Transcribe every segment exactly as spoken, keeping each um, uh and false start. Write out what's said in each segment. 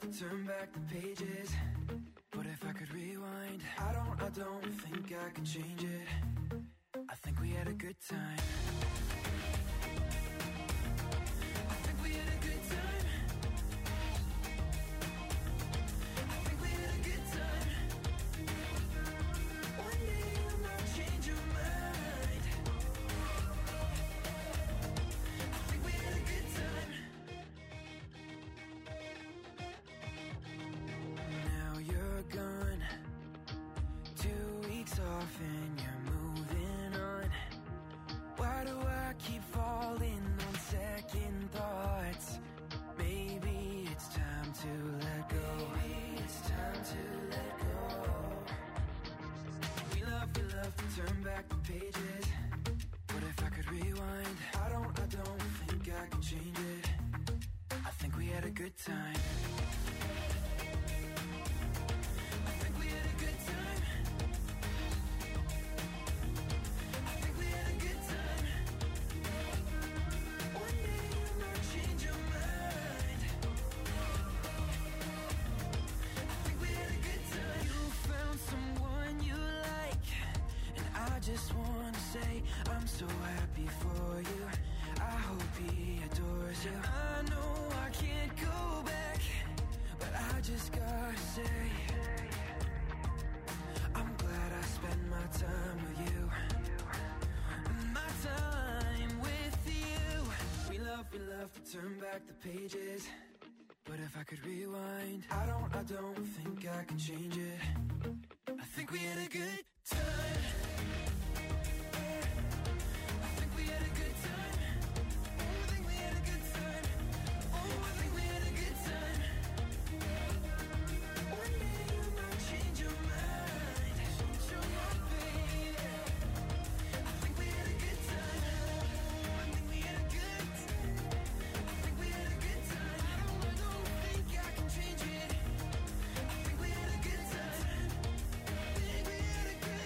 to turn back the pages, but if I could rewind, I don't, I don't think I could change it. I think we had a good time. I think we had a good time. I think we had a good time. One day you might change your mind. I think we had a good time. Now you're gone, two weeks off and you're moving on. Why do I keep falling on second thoughts? Maybe it's time to let go. Maybe it's time to let go. We love, we love to turn back the pages, but if I could rewind, I don't, I don't think I could change it. I think we had a good time. I think we had a good time. I think we had a good time. One day you might change your mind. I think we had a good time. You found someone you like, and I just wanna say I'm so happy for you. I hope he adores you. I know I can't go back, but I just gotta say I'm glad I spent my time with you. My time with you. We love, we love to turn back the pages, but if I could rewind, I don't, I don't think I can change it. I think we had a good time. I think we had a good time. Oh, I think we had a good time. Oh, I think we had a good time. One day you might change your mind. Change your mind, baby. I think we had a good time. I think we had a good time. I think we had a good time. I don't, I don't think I can change it. I think we had a good time. I think we had a good time.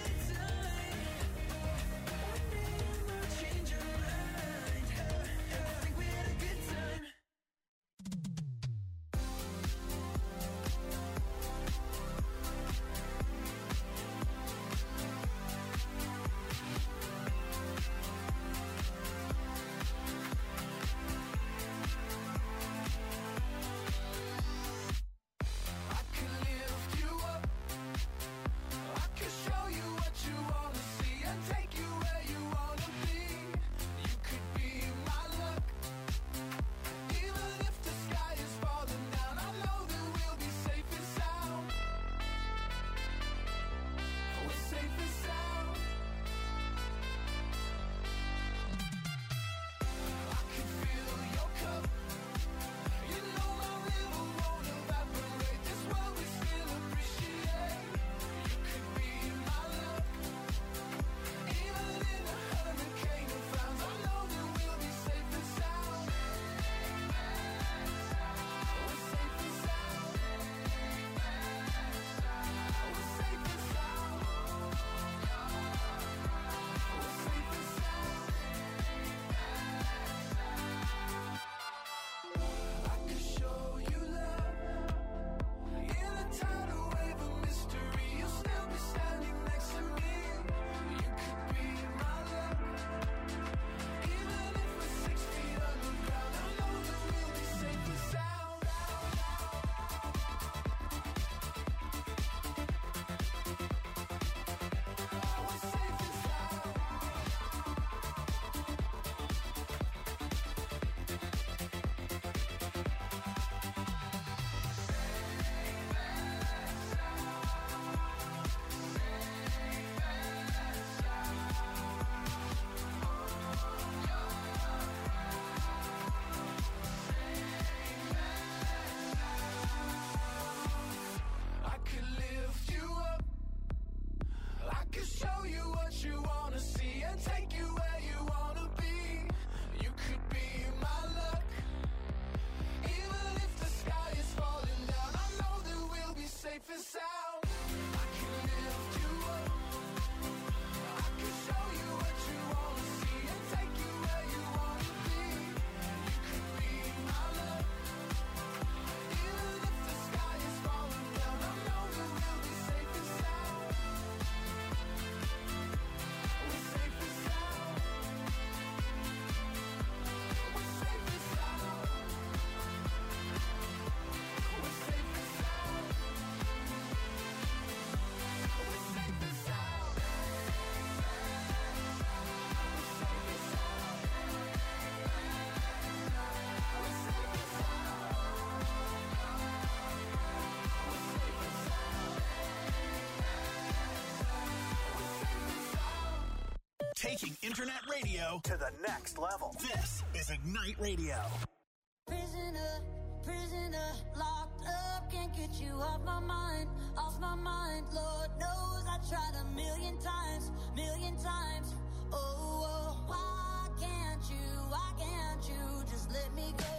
internet radio to the next level. This is Ignite Radio. Prisoner, prisoner, locked up, can't get you off my mind, off my mind. Lord knows I tried a million times, million times. Oh, oh, why can't you, why can't you just let me go?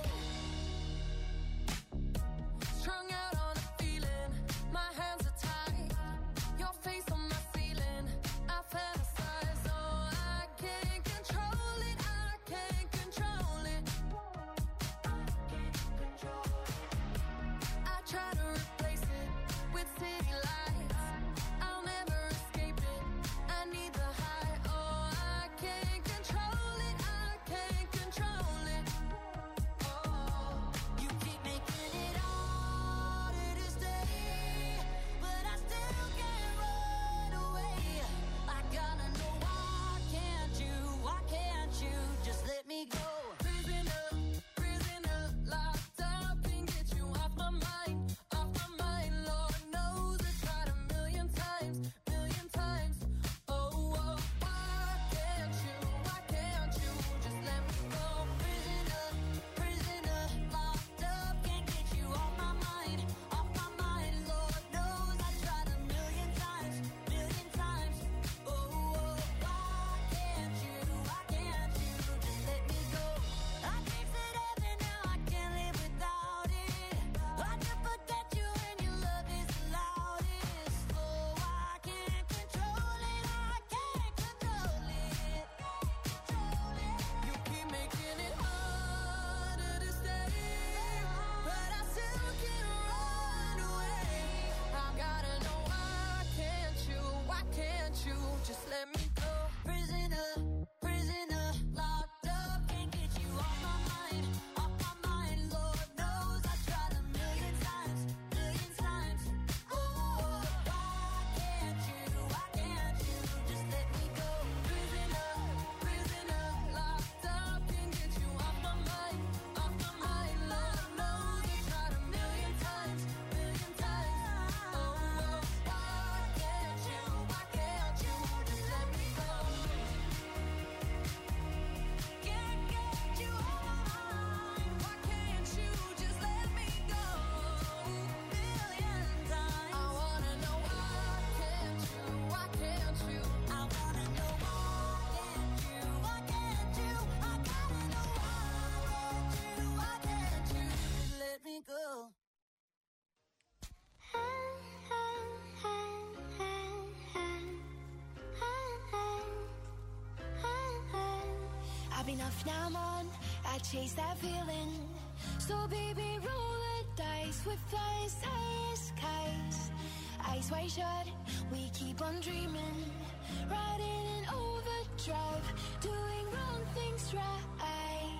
Strung out on a feeling, my hands are tied, your face on my ceiling, I fantasize, oh, I can't control it, I can't control it. I try to replace it with city lights, I'll never escape it, I need the high, oh, I can't control it, I can't control it. Oh, you keep making it harder to stay, but I still can't run away. I gotta know, why can't you, why can't you just let me go? Prisoner, prisoner, locked up, can't get you off my mind, off my mind. Lord knows I tried a million times, million times. Oh, oh, why can't you, why can't you just let me go? Prisoner, prisoner, locked up, can't get you off my mind, off my mind. Lord knows I tried a million times, million times. Oh, oh, why can't you, why can't you just let me go? I tasted heaven, now I can't live without it. I can forget you and your love is the loudest. Oh, I can't control it, I can't control it. Control it. You keep making it harder to stay, but I still can't run away. I gotta know, why can't you, why can't you just let me go? Prisoner, prisoner, locked up, can't get you off my mind, off my mind. Lord knows I tried a million times, million times. Oh, why can't you, why can't you just let me go? Prisoner, prisoner, locked up, can't get you off my mind, off my mind. Lord knows I tried a million times, million times. Oh, why can't you, why can't you just let me go? Can't get you off my mind, why can't you just let me go? Million times. I wanna know, why can't you, why can't you? I wanna know, why can't you, why can't you? I gotta know, why can't you, why can't you just let me go? I've been off, now I'm on, I chase that feeling. So baby, roll the dice with flying high skies. Eyes wide shut, we keep on dreaming. Riding in overdrive, doing wrong things right.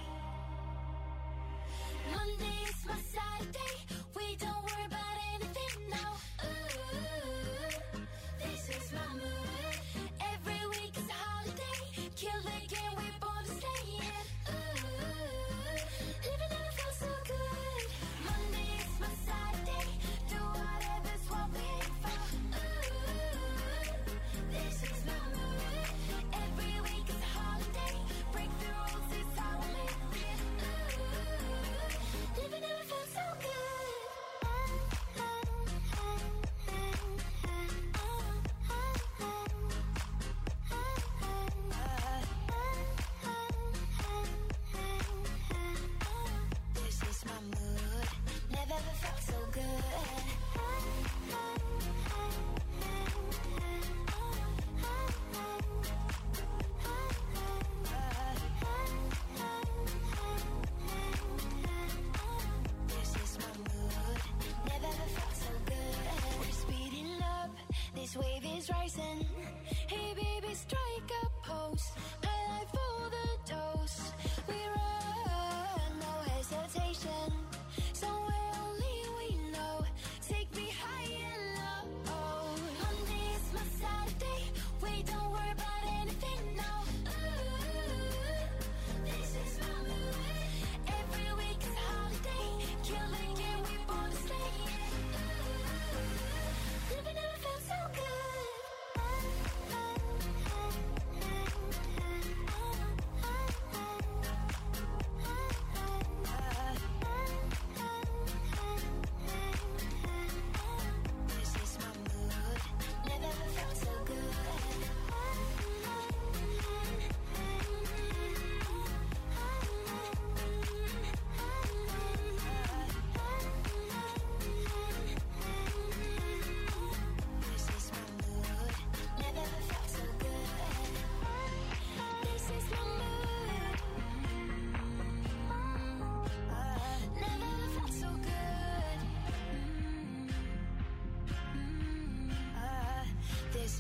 Monday's my Saturday, we don't worry about anything now. Ooh, this is my mood. Every week is a holiday, kill the game, we born to stay in. Ooh, living never felt so good. Monday is my Saturday, do whatever's what we aim for. Ooh, this is my mood. Every week is a holiday, break the rules, it's how I make it. Ooh, living never felt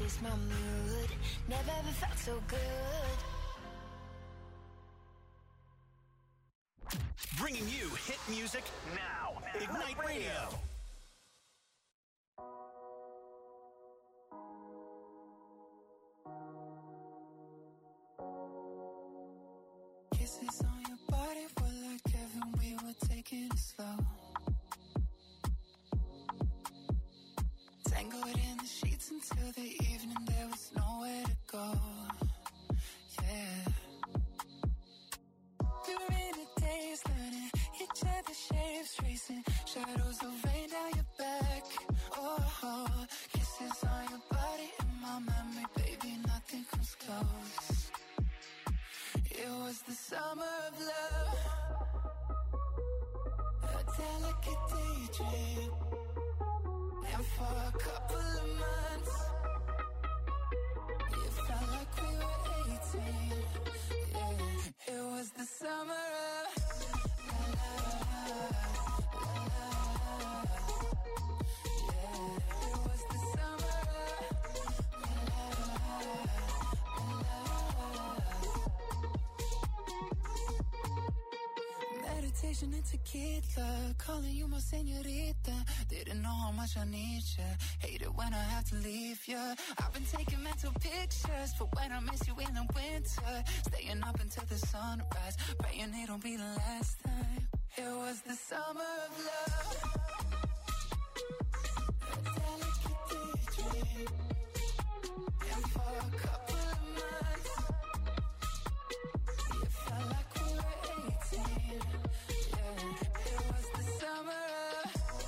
is my mood. Never ever felt so good. Bringing you hit music now. Ignite Radio. Kisses on your body were like heaven, we were taking it slow. Tangled in the sheets until the evening, there was nowhere to go. Yeah. We were in a daze, learning each other's shapes, tracing shadows of rain down your back. Oh, oh, kisses on your body in my memory, baby, nothing comes close. It was the summer of love, a delicate daydream. And for a couple of months, it felt like we were eighteen. Yeah, it was the summer of la la la, la la. Yeah, it was the summer of la la la. Meditation and tequila, calling you my señorita. Didn't know how much I need you. Hate it when I have to leave you. I've been taking mental pictures for when I miss you in the winter. Staying up until the sunrise, praying it'll be the last time. It was the summer of love, a delicate daydream. And for a couple of months, it felt like we were eighteen. Yeah, it was the summer of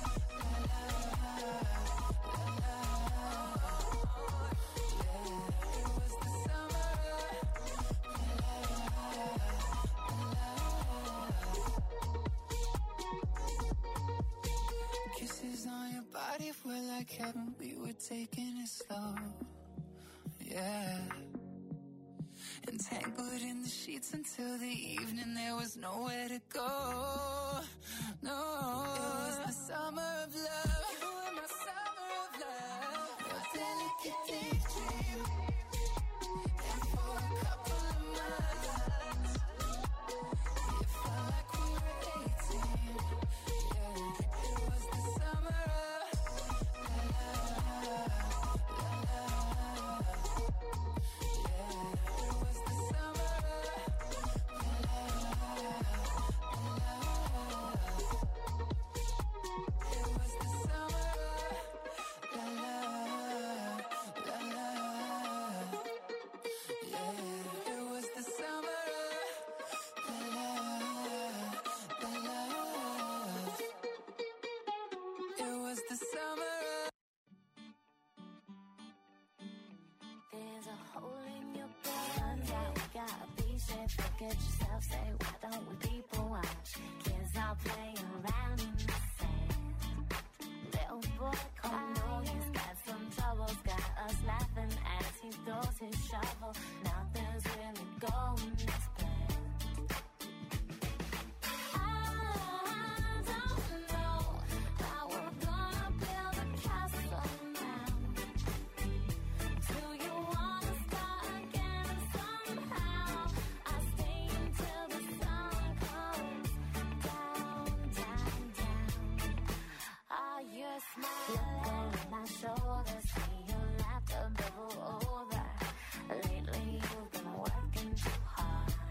on your body were like heaven, we were taking it slow. Yeah. Entangled in the sheets until the evening, there was nowhere to go. No, it was the summer of love. You were my summer of love, a delicate daydream. And for a couple of months, it felt like we were eighteen. Yeah, it was the summer of la la la la. Yeah, it was the summer of la la la la. It was the summer of la la la la. Yeah, it was the summer of la la la la. It was the summer of. There's a hole in your brain. Turns out we gotta be safe. Look at yourself, say, why don't we people watch? Kids all playing around in the sand. Little boy crying, he's got some troubles. Got us laughing as he throws his shovel. Nothing's really going as planned. I don't know how we're gonna build a castle now. Do you wanna start again somehow? I stay until the sun comes down, down, down. Are you smiling? Look over my shoulder, see your laughter bubble over. Lately you've been working too hard.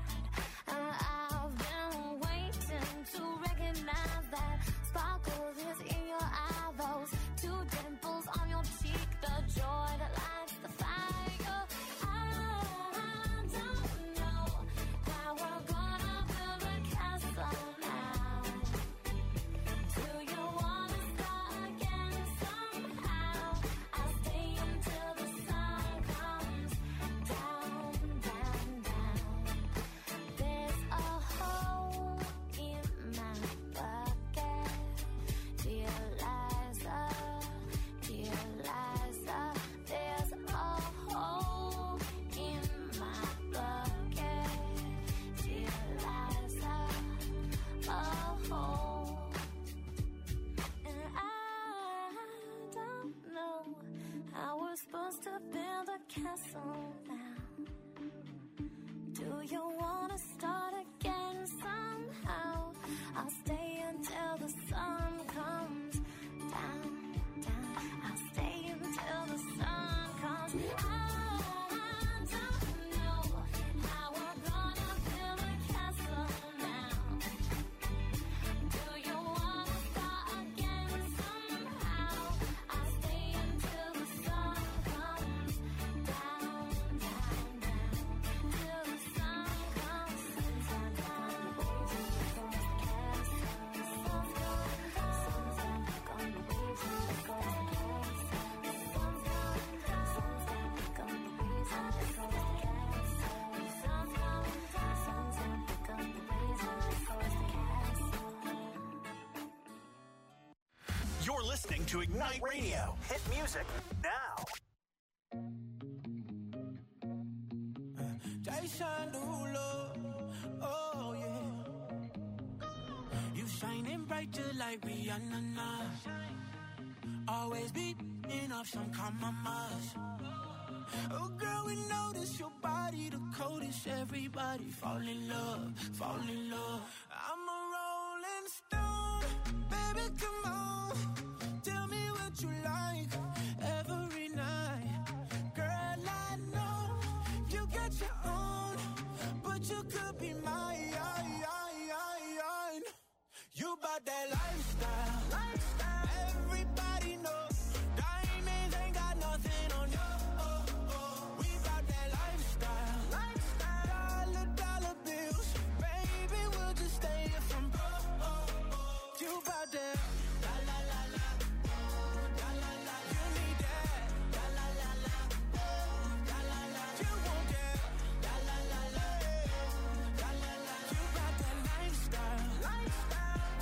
castle now. Do you wanna start again somehow? I'll stay until the sun comes down, down. I'll stay until the sun comes out. I don't know how we're gonna build a castle now. Do you wanna start again somehow? I'll stay until the sun comes down, down, down. Till the sun comes down, down. The sun's gone, sun's back on the waves and it goes to gas. The sun's gone, sun's back on the waves and it goes to gas. The sun's gone, sun's back on the waves and it goes to gas. You're listening to Ignite Radio. Hit music now. Jason Derulo, oh yeah. You shining bright just like Rihanna now. Always beating off some compromise. Oh girl, we notice your body the coldest. Everybody fall in love, fall in love. I'm a rolling stone, baby, come on. Tell me what you like every night. Girl, I know you got your own, but you could be mine. You bout that lifestyle, lifestyle. Everybody knows diamonds ain't got nothing on you. Oh, oh. We bout that lifestyle, lifestyle. Dollar, dollar bills, baby, we'll just stay here from broke. Oh, oh. You bout that, la la la la, la la la. You need that, la la la la, la la la. You want that, la la la la, la la la. You bout that lifestyle, lifestyle.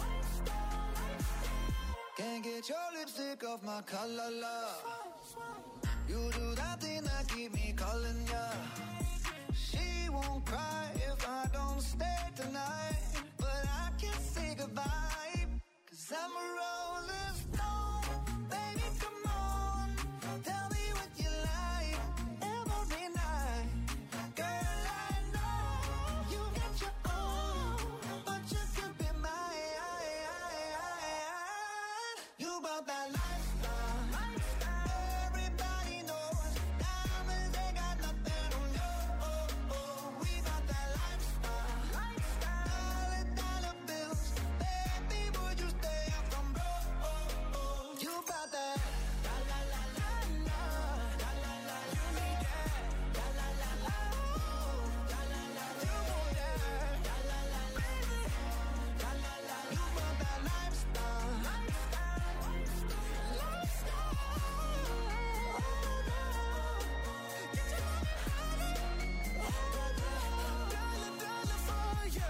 Can't get your lipstick off my collar, love. You do that thing that keep me calling ya. She won't cry if I don't stay tonight, but I can't say goodbye, 'cause I'm a rolling stone. Baby, come on, tell me what you like every night. Girl, I know you got your own, but you could be mine. You bout that lifestyle, lifestyle. Everybody knows diamonds ain't got nothing on you. Oh, oh. We bout that lifestyle, lifestyle. Dollar, dollar bills, baby, would you stay up from broke? Oh, oh. You bout that, la la la la la, la la la. You need that, la la la la, la la la. You want that, la la la la, la la la. You bout that lifestyle, lifestyle, lifestyle. Get your dollar, dollar for you.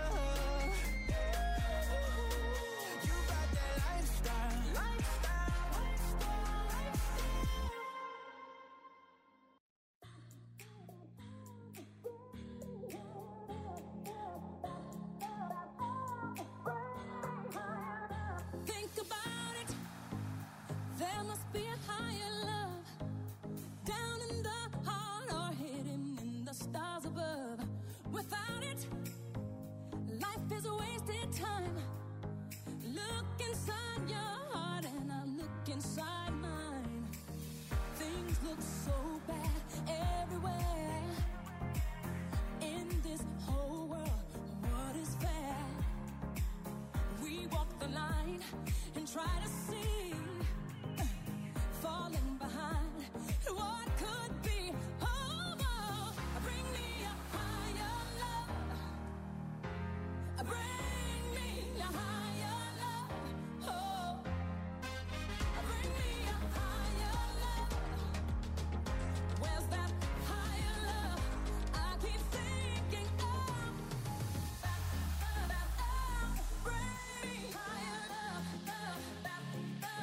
You bout that lifestyle, lifestyle, Think about it. There must be a higher love down in the heart or hidden in the stars above. Without it, life is a wasted time. Look inside your heart and I look inside mine. Things look so bad everywhere. In this whole world, what is fair? We walk the line and try to see, falling behind what could be. Oh, oh, bring me a higher love. Bring me a higher love. Oh, bring me a higher love. Where's that higher love? I keep thinking of. Bring me higher love, love, love, love.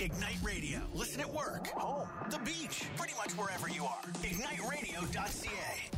Ignite Radio. Listen at work, home, the beach, pretty much wherever you are. ignite radio dot c a.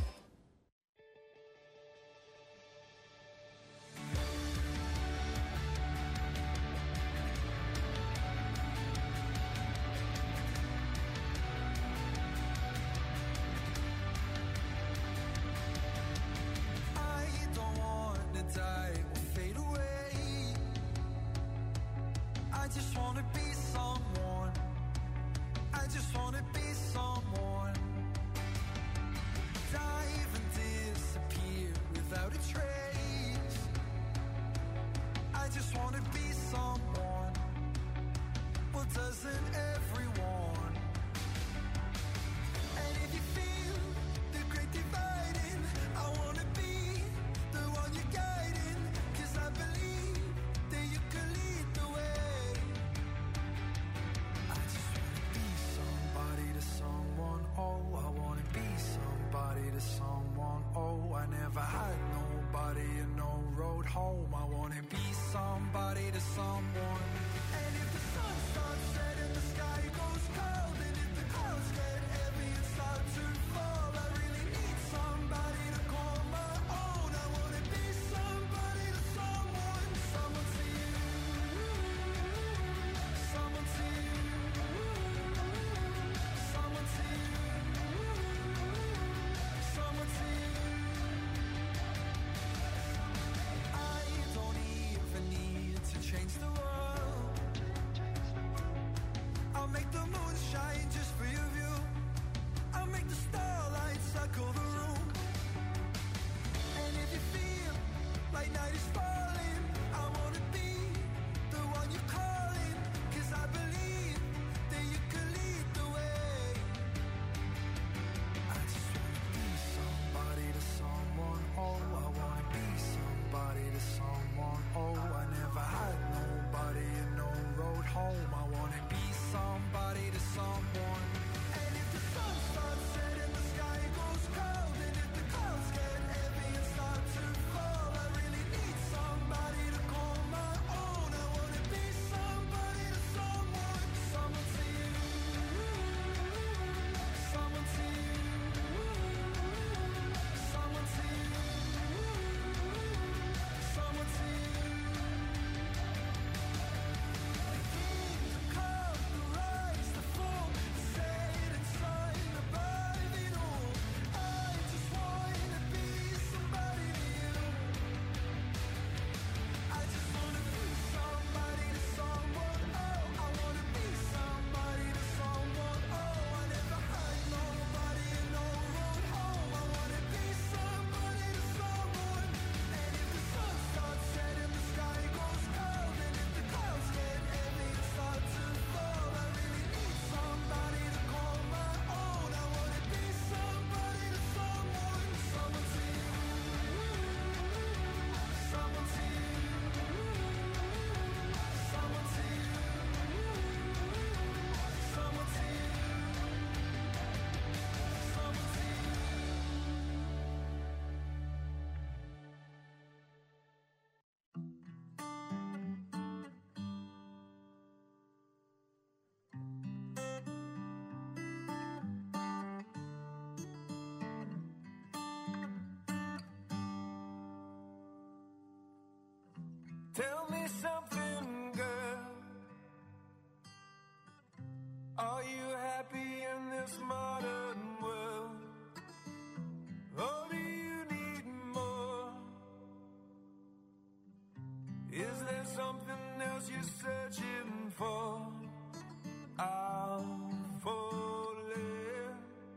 Tell me something, girl. Are you happy in this modern world? Or do you need more? Is there something else you're searching for? I'll falling.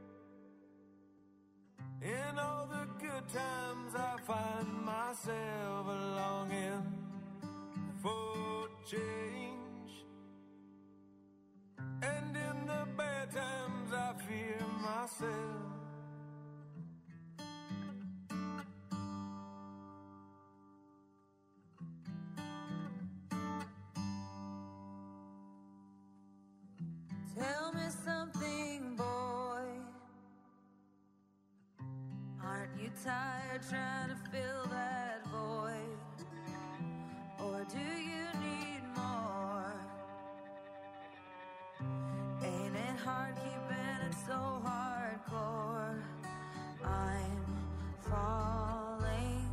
In all the good times I find myself longing for change, and in the bad times I fear myself. Tell me something, boy. Aren't you tired trying to fill that void? Or do you need more? hard, keeping it so hardcore. I'm falling.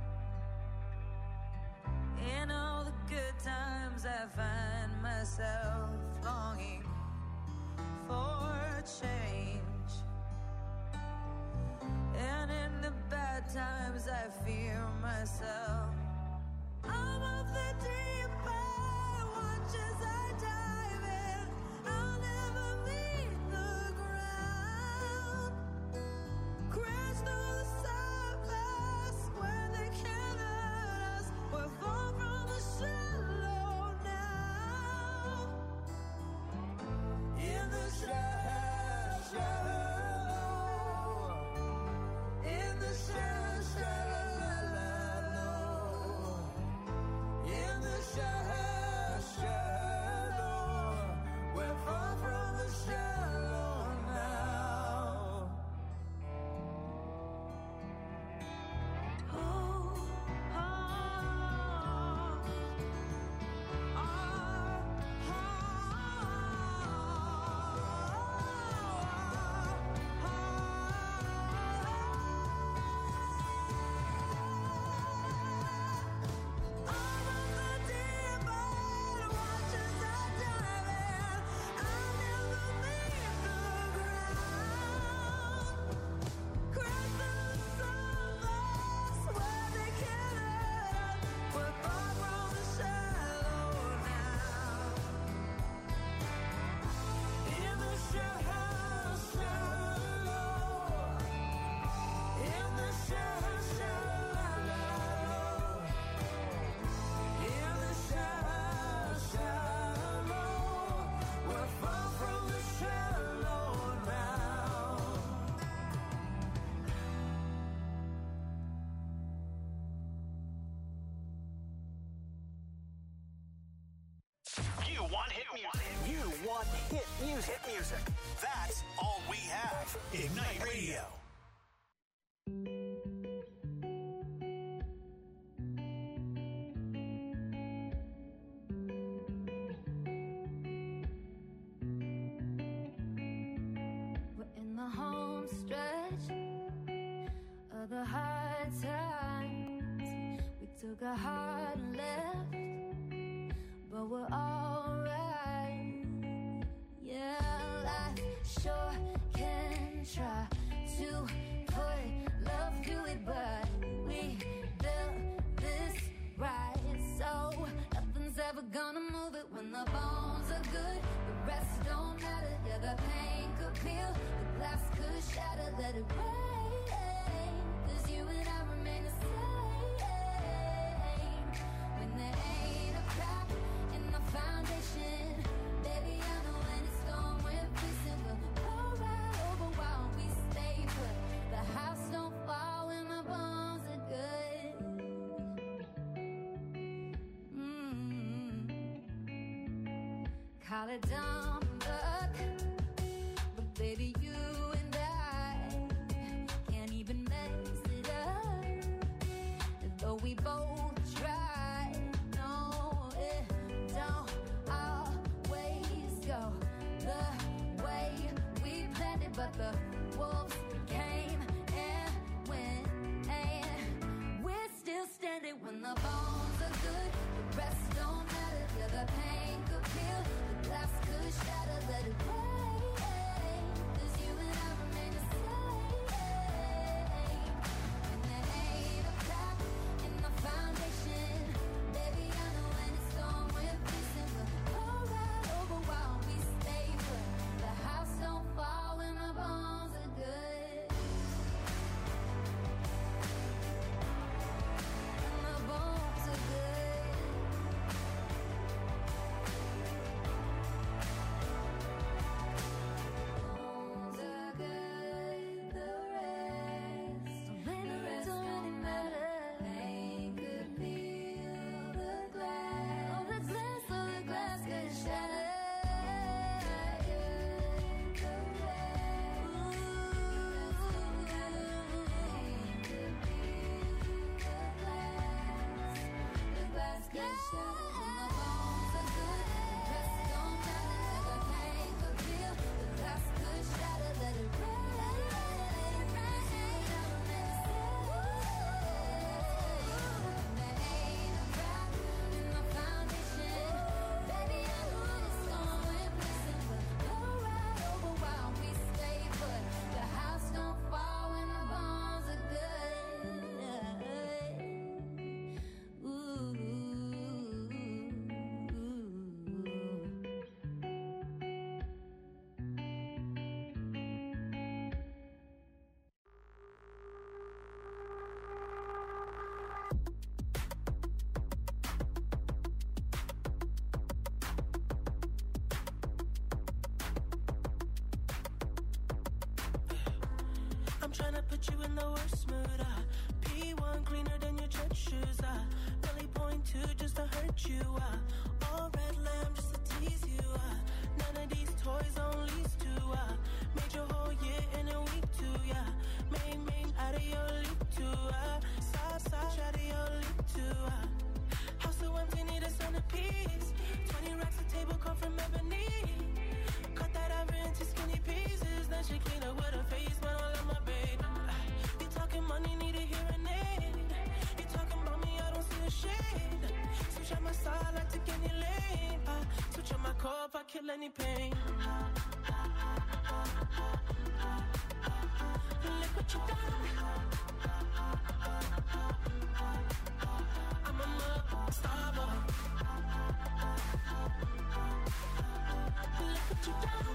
In all the good times, I find myself longing for change. And in the bad times, I fear myself. I'm of the deep end, watch as I dive in. I'll never meet the ground. Crash through the surface where they can't hurt us. We're far from the shallow now. In the shallow, shallow. In the shallow, shallow. In the shallow, shallow. We're far from the shallow now. Oh, oh, You want hit music. You want hit music. Hit music. That's all we have. Ignite Radio. We're in the home stretch of the hard times. We took a hard left, but we're alright. Yeah, life sure can try to put love through it, but we built this right, so nothing's ever gonna move it. When the bones are good, the rest don't matter. Yeah, the pain could peel, the glass could shatter. Let it rain, 'cause you and I remain the same. When there ain't a crack in the foundation, baby, I know when it's gone, we're fixing. We'll go right over while we stay put. The house don't fall when the bones are good. Mm. Call it dumb luck, but baby, you and I can't even mess it up. Though we both try, no, it don't always go the way we planned it. But the wolves came and went, and we're still standing. When the bones are good, the rest don't matter. Yeah, the pain could peel, the glass could shatter. Let it rain, 'cause you and I remain the same. And there ain't a crack in the foundation. I'm tryna put you in the worst mood, uh. P one cleaner than your church shoes, uh. Belly point two just to hurt you, uh. All red lamb just to tease you, uh. None of these toys on lease to, uh. Made your whole year in a week too, yeah. Main, main, out of your league too, uh. Side, side, out of your league too, uh. House so empty, need a centerpiece. Twenty racks a table come from ebony. Cut that ever into skinny pieces. Then she clean up with her face, man, I love my baby. You talking money, need a hearing aid. You talking about me, I don't see a shade. Switch on my side, I take any lane. I switch on my core if I kill any pain. Look what you done. I'm a star boy. Look what you done.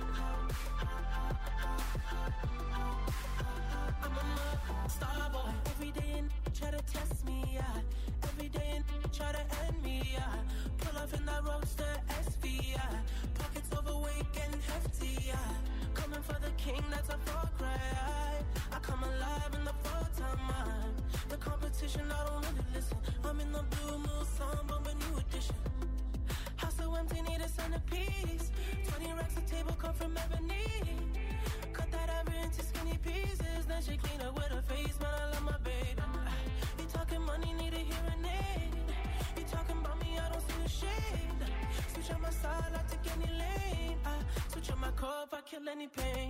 I'm a star boy. Every day and try to test me, yeah. Every day and try to end me, yeah. Pull off in that roadster S V, yeah. Pockets overweight, getting hefty, yeah. Coming for the king, that's a far cry. I come alive in the full time, man. The competition, I don't really listen. I'm in the blue moon, song, but a new edition. House so empty, need a centerpiece. Twenty racks a table come from ebony. Cut that ever into skinny pieces. Then she clean up with her face, man, I love my baby. You talking money, need a hearing aid. You talking about me, I don't see a shade. Switch on my side, I take any lane. I switch on my core if I kill any pain.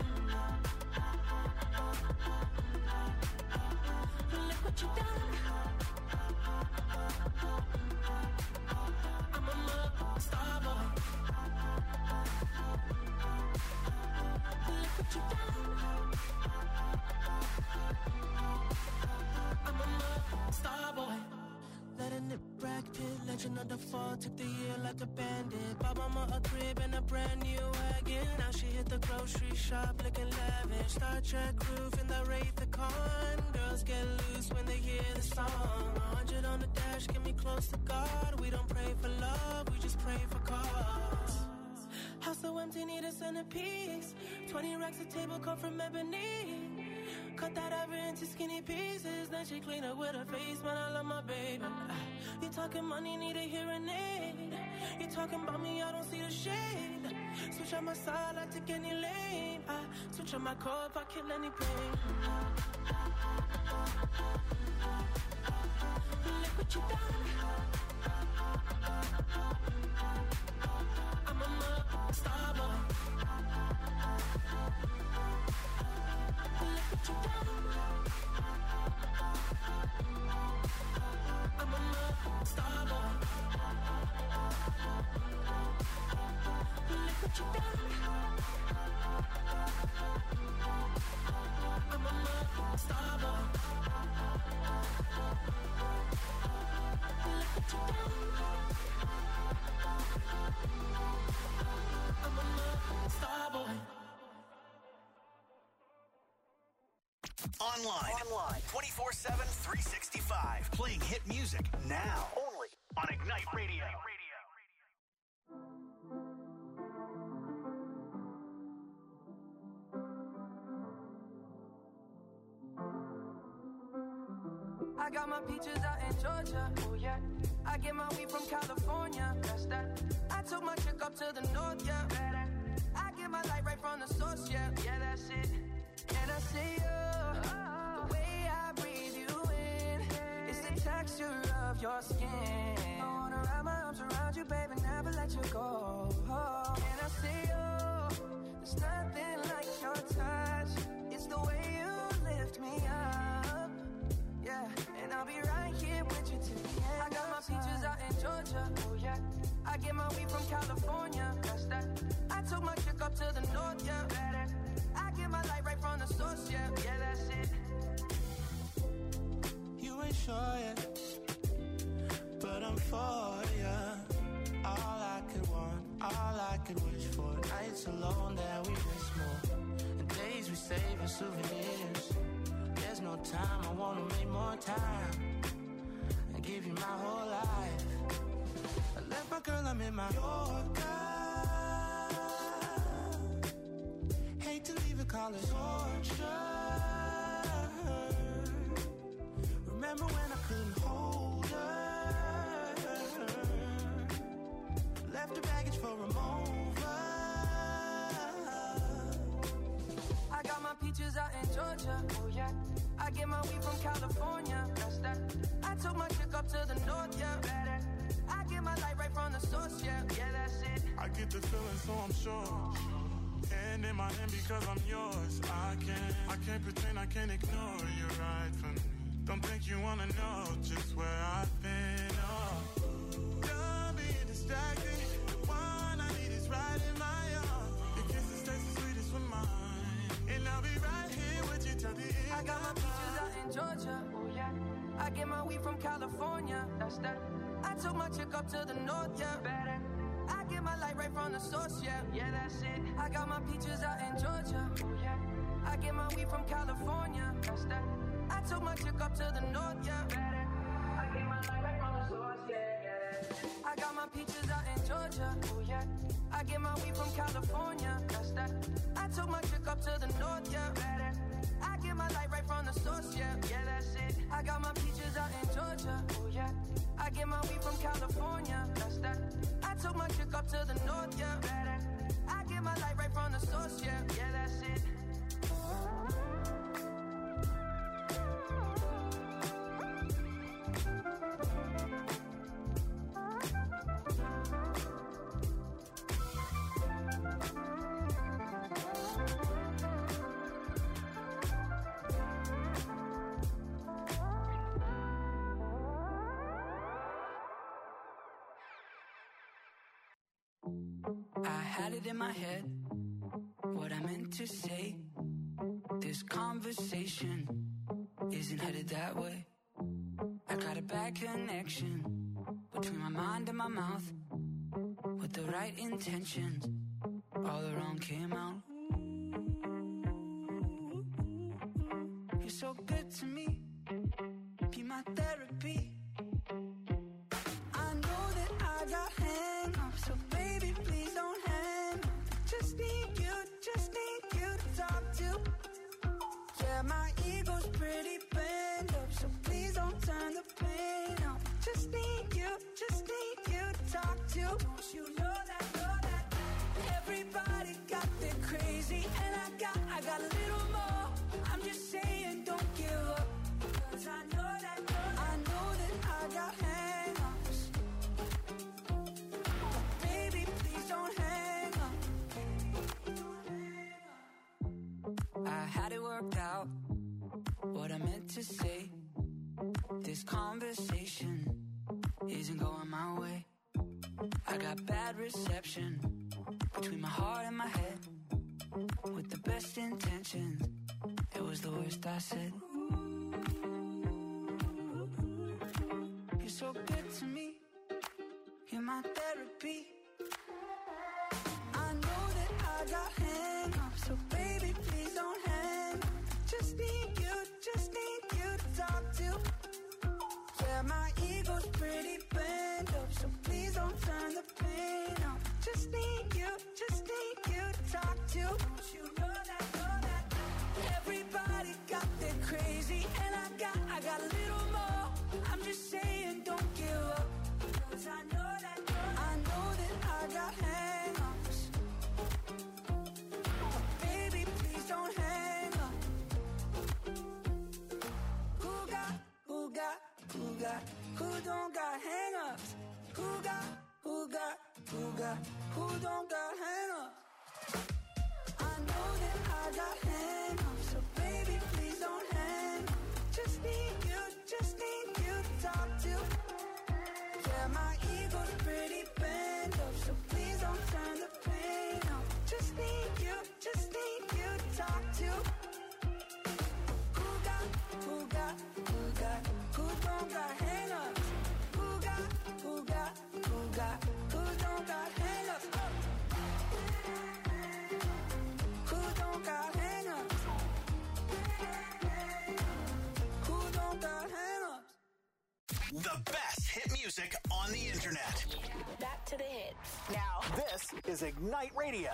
Look what you done. I'm a star boy. Look what you done. I'm a star boy. Letting it Brad Pitt, legend of the fall. Took the year like a bandit. Bought mama a crib and a brand new wagon. Now she hit the grocery shop looking lavish. Star Trek roof in the Wraith the Con. Girls get loose when they hear the song. A hundred on the dash, get me close to God. We don't pray for love, we just pray for cause. House so empty, need a centerpiece. Twenty racks a table come from ebony. Cut that ever into skinny pieces. Then she clean up with her face, man, I love my baby. You talking money, need a hearing aid. You talking about me, I don't see the shade. Switch on my side, I take any lane. I switch on my core if I kill any pain. Look what you done. I'm a star boy. Look what you done. I'm a star boy. Look what you done. I'm a star boy. Look what you done. I'm a star boy. Online. Online. twenty-four seven, three sixty-five. Playing hit music now. Only on Ignite Radio. I got my peaches out in Georgia. Oh yeah. I get my weed from California. That's that. I took my chick up to the north, yeah. I get my light right from the source, yeah. Yeah, that's it. And I see you, the way I breathe you in, it's the texture of your skin. I wanna wrap my arms around you, baby, never let you go. And I see you, there's nothing like your touch. It's the way you lift me up, yeah. And I'll be right here with you till the end. I got my peaches out in Georgia, oh yeah. I get my weed from California, that's that. I took my chick up to the north, yeah. I get my light right from the source, yeah. Yeah, that's it. You ain't sure yet, but I'm for ya. All I could want, all I could wish for. Nights alone that we miss more, and days we save as souvenirs. There's no time, I wanna make more time and give you my whole life. I left my girl, I'm in my Yorker. Hate to leave it, call it torture. Oh yeah, I get my weed from California. That's that. I took my chick up to the north, yeah. Better. I get my light right from the source, yeah. Yeah, that's it. I get the feeling, so I'm sure. And in my hand because I'm yours. I can't, I can't pretend, I can't ignore you right from me. Don't think you wanna know just where I've been. Oh, don't be distracted. The one I need is right in my arms. Your kisses taste the sweetest with mine, and I'll be right here with you till the end. I got my peaches out in Georgia. Oh yeah, I get my weed from California. That's that. I took my chick up to the north, yeah. Better. I get my light right from the source, yeah. Yeah, that's it. I got my peaches out in Georgia. Oh yeah, I get my weed from California. That's that. I took my chick up to the north, yeah. Better. I get my light right from the source, yeah. Yeah. I got my peaches out in Georgia. Oh yeah, I get my weed from California. That's that. I took my chick up to the north, yeah. Better. I get my light right from the source, yeah. Yeah, that's it. I got my peaches out in Georgia. Oh yeah, I get my weed from California. That's that. I took my chick up to the north, yeah. Better. I get my light right from the source, yeah. Yeah, that's it. I had it in my head, what I meant to say. This conversation isn't headed that way. I got a bad connection between my mind and my mouth. With the right intentions, all the wrong came out. You're so good to me, be my therapy. I know that I got hang-ups, so baby, please don't hang up. Just need you, just need you to talk to. Yeah, my ego's pretty bent up, so please don't turn the pain up. Just need you, just need you to talk to. Don't you know that, know that everybody got their crazy, and I got, I got a little more. I'm just saying, don't give up, 'cause I know that, know that, I know that I got hang-ups. Baby, please don't hang up. I had it worked out, what I meant to say. This conversation isn't going my way. I got bad reception between my heart and my head. With the best intentions, it was the worst I said. You're so good to me, you're my therapy. I know that I got hang-ups, so baby, please don't hang up. Just need you, just need you to talk to. Yeah, my ego's pretty bent up, so please don't turn the pain up. Just need you, just need you to talk to. Don't you know that, know that everybody got their crazy, and I got, I got a little more. I'm just saying, don't give up, 'cause I know that, know that, I know that I got hang-ups. Baby, please don't hang up. Who got, who got, who got, who don't got hang-ups? Who got, who got, who got, who don't got hang-ups? I know that I got hang-ups, so baby, please don't hang up. Just need you, just need you to talk to. Yeah, my ego's pretty bent up, so please don't turn the pain up. Just need you, just need you to talk to. Who got, who got, who got, who don't got hang-ups? Who got, who got, who got, who don't got hang-ups? Who don't got hang-ups? Who don't got hang-ups? The best hit music on the internet. Back to the hits. Now, this is Ignite Radio.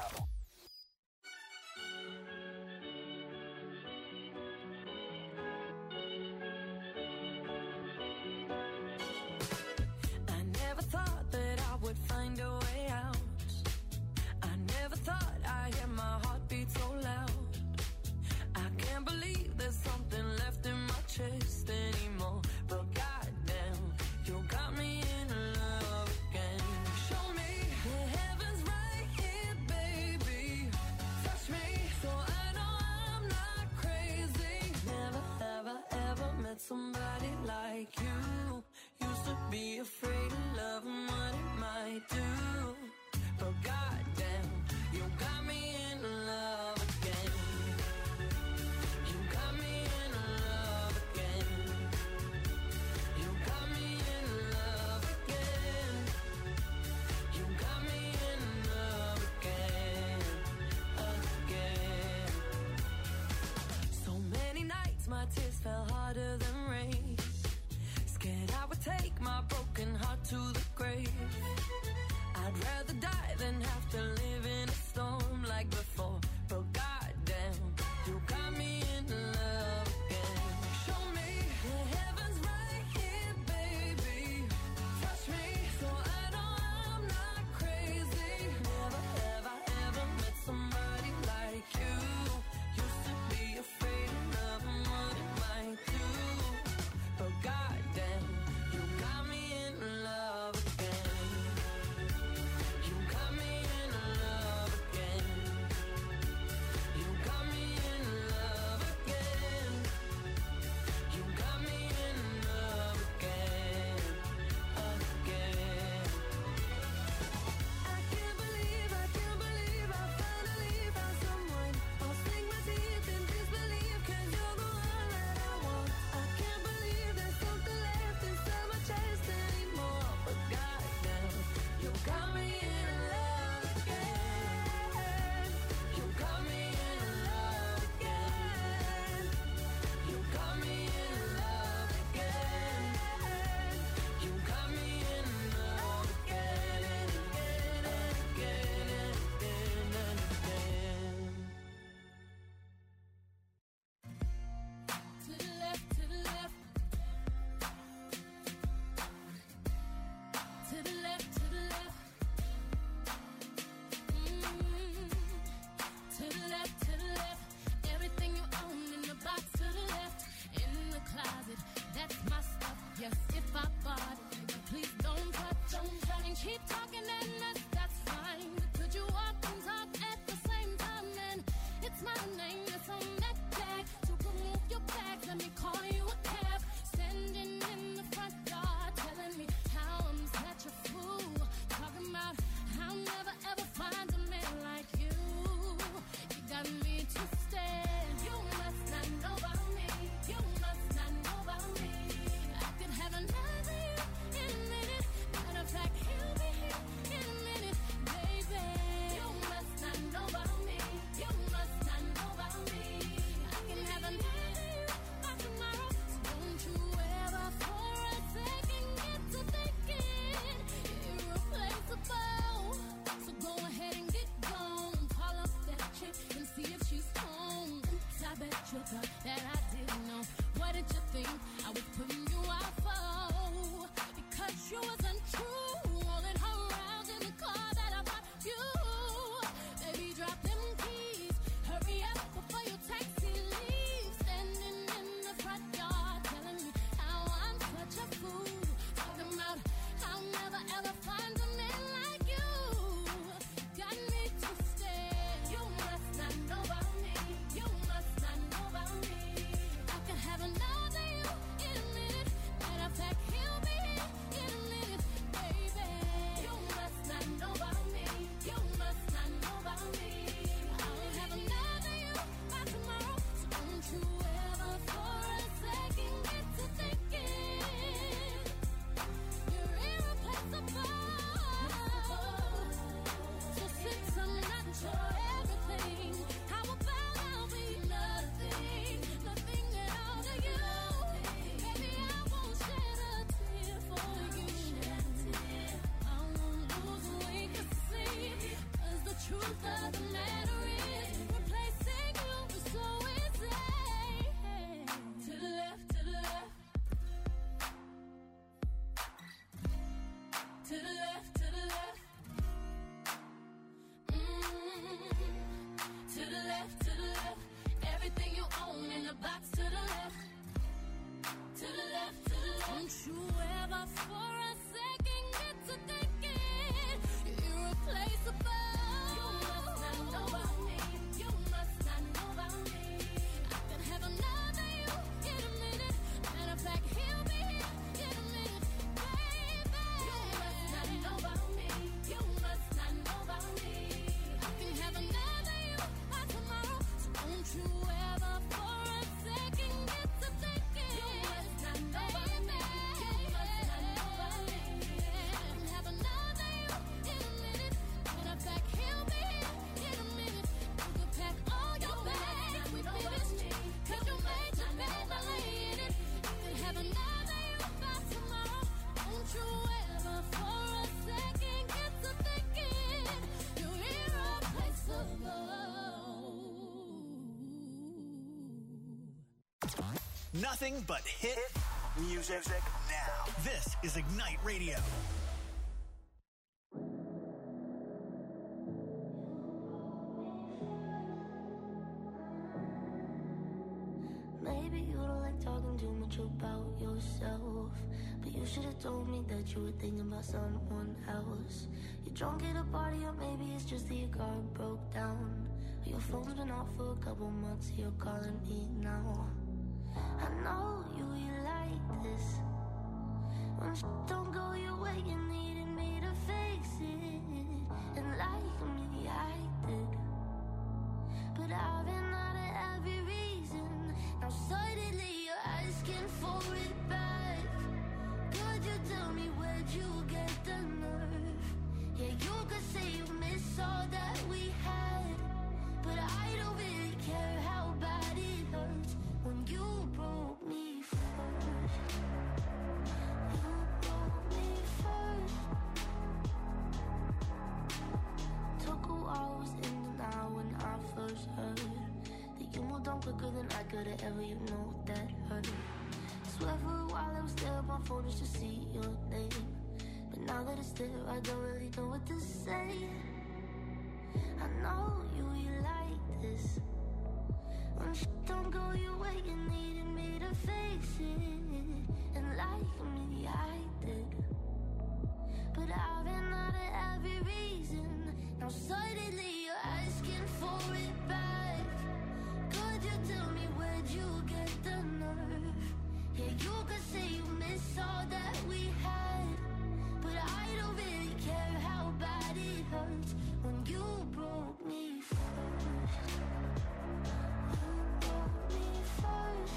I never thought that I would find a way out. I never thought I'd hear my heartbeat so loud. I can't believe there's something my tears fell harder than rain. Scared I would take my broken heart to the grave. I'd rather die than have to live in a storm like before. But goddamn, you got me in love again. Show me the heavens right here, baby. Touch me so I know I'm not crazy. Never have I ever met somebody like you. Used to be afraid of loving what it might do. But goddamn, you got me in love again. You got me in love again. You got me in love again. You got me in love again, again. I can't believe, I can't believe I finally found someone. I'll sink my teeth in disbelief, 'cause you're the one that I want. I can't believe there's something left inside my chest anymore. But goddamn, you got me in love again. You got me in love again. You got me in love again. You got me in love again and again and again and again and again. To the left, to the left. To the left, to the left. Mm. To the left, to the left. Everything you own in the box to the left. In the closet, that's my stuff. Yes, if I bought it, please don't touch. Don't touch. And keep talking and that's, that's fine. Could you walk and talk at the same time? And it's my name that's on that tag. So come move your back, let me call you a cab. Standing in the front yard, telling me how I'm such a fool. Talking about I'll never ever find a man like you. You got me twisted. You must not know about me. You must not know about me. I could have another you in a minute. Matter of fact, he'll be here in a minute, baby. You must not know about me. You must not know about me. I can have another you by tomorrow. So don't you ever for a second get to thinking you're irreplaceable. So go ahead and get gone. Call up that chick and see if she's home. Oops, I bet you thought that I didn't know. What did you think I was putting you out for? Because you wasn't true. Rolling her around in the car that I bought you. Baby, drop them keys. Hurry up before your taxi leaves. Standing in the front yard, telling me how I'm such a fool. Talking about I'll never ever find a man like you. Got me twisted. You must not know about me. You must not know about me. I could have another you in a minute. Matter of fact, he'll be here in a minute, baby. You must not know about me. You must not know about me. I'll have another you by tomorrow. So don't you ever for a second get to thinking you're irreplaceable. So since I'm not your everything, how about I'll be nothing, nothing at all to you? Baby, I won't shed a tear for you. I won't lose weight to see, 'cause the truth of the matter is replacing you is so easy. To the left, to the left. To the left, to the left. Mm. To the left, to the left. Everything you own in the box to the left. To the left, to the left. Don't you ever for a second get to thinking you're irreplaceable. You must not know about me. You must not know about me. I could have another you in a minute. Matter of fact, he'll be here in a minute, baby. You must not know about me. You must not know about me. I can have another you by tomorrow. So don't you ever for a second get to thinking you must not know about me. You must not know about me. I can have another you in a minute. Matter of fact, Nothing but hit music now. This is Ignite Radio. Maybe you don't like talking too much about yourself, but you should have told me that you were thinking about someone else. You're drunk at a party, or maybe it's just that your car broke down. Your phone's been off for a couple months, you're calling me now. I know you, you like this. When sh- don't go your way, you needed me to fix it. And like me, I did. But I've been out of every reason. Now suddenly you're asking for it back. Could you tell me where'd you get the nerve? Yeah, you could say you miss all that we had, but I don't really care how bad it hurts when you broke me first. You broke me first. Took a while, was in denial when I first heard that you moved on quicker than I could've ever, you know that hurt. Swear for a while I was there on my phone just to see your name, but now that it's there I don't really know what to say. I know you, you like this. When sh- don't go your way, you needed me to fix it. And like me, I did. But I've been out of every reason. Now suddenly you're asking for it back. Could you tell me where'd you get the nerve? Yeah, you could say you miss all that we had, but I don't really care how bad it hurts when you broke me first. You broke me first.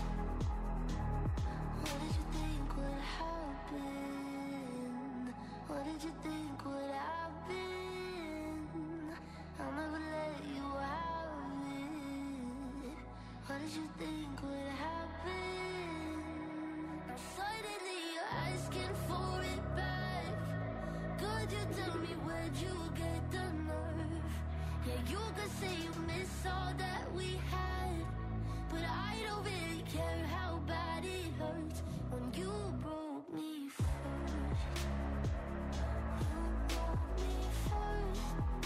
What did you think would happen? What did you think would happen? I'll never let you have it. What did you think would happen? Now suddenly you're asking for it back. Could you tell me where'd you get the nerve? Yeah, you could say you miss all that we had, but I don't really care how bad it hurts when you broke me first. You broke me first.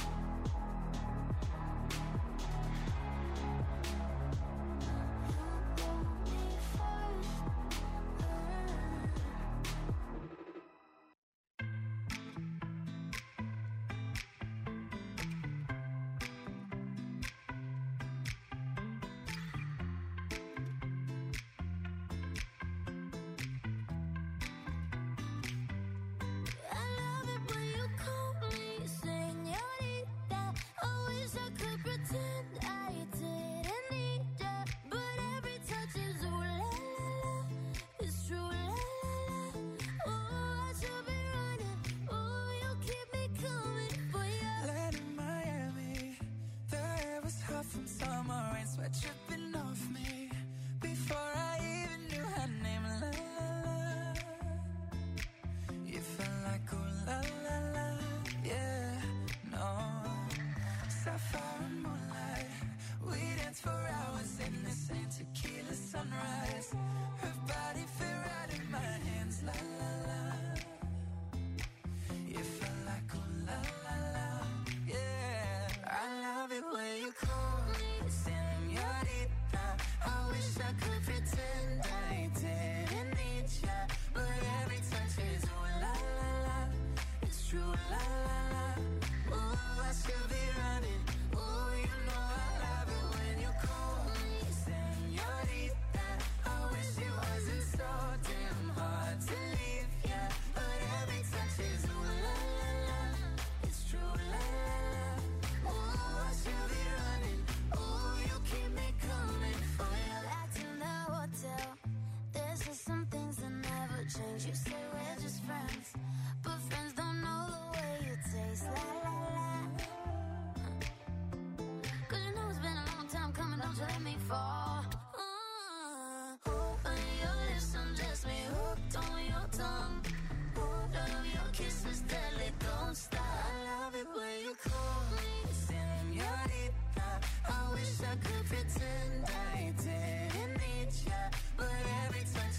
You broke me first. I love it when you call me señorita. I wish I could pretend I didn't need ya, but every touch is ooh la la la. It's true la la la. Ooh, I should be running. Ooh, you keep me coming for ya. Land in Miami, the air was hot from summer rain, sweat dripping off me before I even knew her name. La la la, you felt like ooh la la la, yeah, no. Sapphire and moonlight, we danced for hours in the same tequila sunrise. Her body fit right in my hands, la la la. You felt like ooh la la la, yeah. I love it when you call me señorita. I wish I could pretend I didn't need ya, but every touch is ooh la la la. It's true la la la. Ooh, I should be running. Ooh, you know I love it when you call me señorita. I wish it wasn't so damn hard to leave ya, but every touch is ooh la la la. It's true la la la. Ooh, I should be running. Ooh, you keep me coming for ya. Back in the hotel, there's just some things that never change. You say we're just friends, but friends don't know the way you take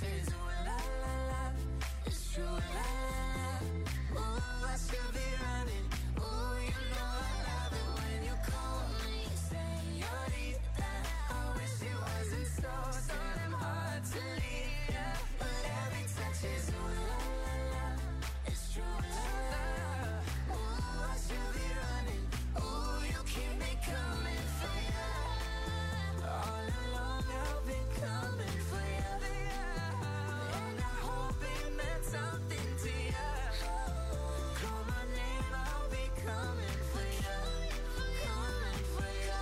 touches. Ooh la la la, it's true. La la la, ooh I should be running. Ooh you know I love it when you call me señorita. I wish it wasn't so so damn hard to leave, yeah. But every touch is ooh la la la, it's true. La la la, ooh I should be running. Ooh you keep me coming for ya. All along I've been coming for ya, and I hope it meant something to ya. Call my name, I'll be coming for ya, coming for ya,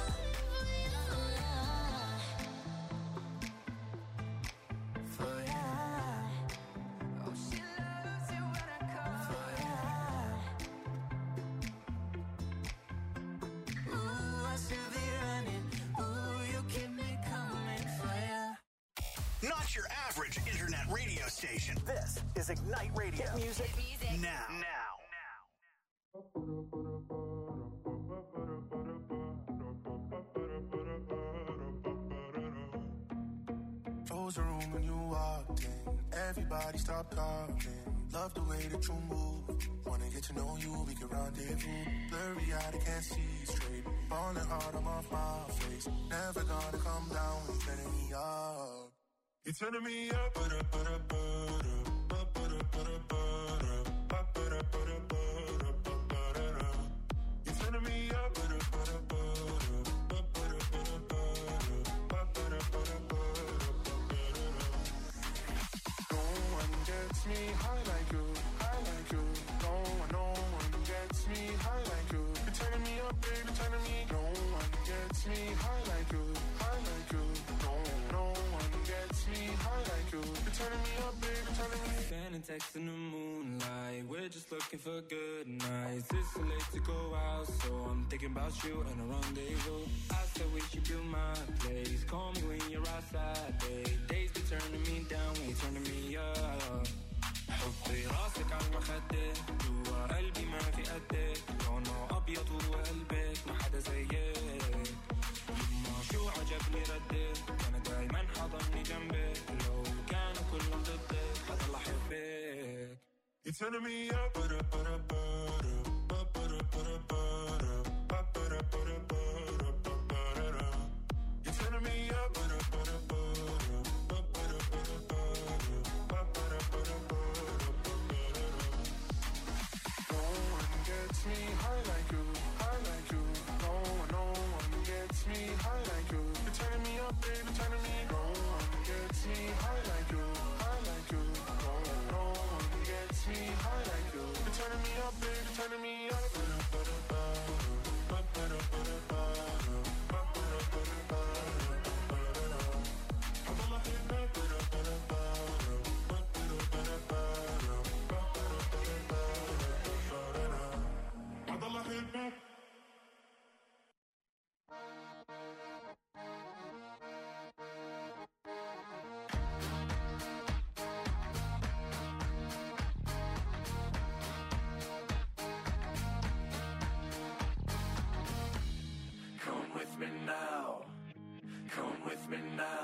for ya. Oh, she loves it when I call for ya. Ooh, I should be running. Ooh, you keep me coming for ya. Not your average internet radio station. This is Ignite Radio. Hit music, now. Now. Close the room when you walked in. Everybody stop talking. Love the way that you move. Wanna get to know you, we can rendezvous. Blurry eyed, I can't see straight. Falling hard, I'm off my face. Never gonna come down, you're turning me up. You're turning me up. Ba-da, ba-da, ba-da, ba-da, ba-da, ba-da, ba-da, ba-da, ba-da, ba-da. You're turning me up. Ba-da, ba-da, ba-da, ba-da, ba-da, ba-da, ba-da, ba-da, ba-da. No one gets me high like you, high like you. No one, no one gets me high like you. You're turning me up, baby, turning me. No one gets me high like you, high like you. No, no one gets me high like you. You're turning me up, baby, turning me. Sending texts in the moonlight. We're just looking for good nights. It's too late to go out, so I'm thinking about you and a rendezvous. I said we should do my place. Call me when you're outside, babe. Days be turning me down when you're turning me up. حطي راسك على المخدة جوا قلبي ما في قدك لونه أبيض وقلبك ما حدا زيك يما شو عجبني ردك أنا دايما حضني جنبك لو كانوا كلهم ضدك حضل أحبك. You're turning me up. Ba-da, ba-da, ba-da, ba-da, ba-da, ba-da, ba-da, ba-da, ba-da, ba-da. You're turning me up. Ba-da, ba-da, ba-da, ba-da, ba-da, ba-da, ba-da, ba-da, ba-da. No one gets me high like you, high like you. No one, no one gets me high like you. You're turning me up, baby, turning me. No one gets me high like you, high like you. No, no one gets me high like you. You're turning me up, baby, turning me up. Come with me now. Come with me now.